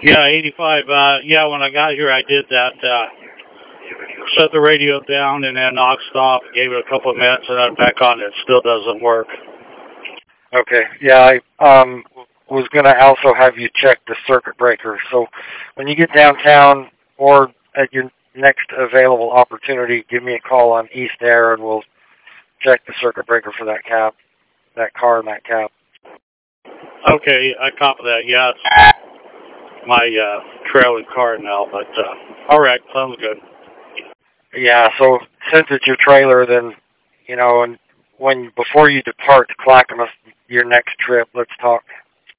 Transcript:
Yeah, 85. Yeah, when I got here, I did that. Shut the radio down and then knock stop. Gave it a couple of minutes and then back on. It still doesn't work. Okay. Yeah, I was going to also have you check the circuit breaker. So when you get downtown or at your next available opportunity, give me a call on East Air and we'll check the circuit breaker for that cab, that car and that cab. Okay, I copy that. Yeah, it's my trailer car now, but all right, sounds good. Yeah, so since it's your trailer, then, and before you depart to Clackamas, your next trip, let's talk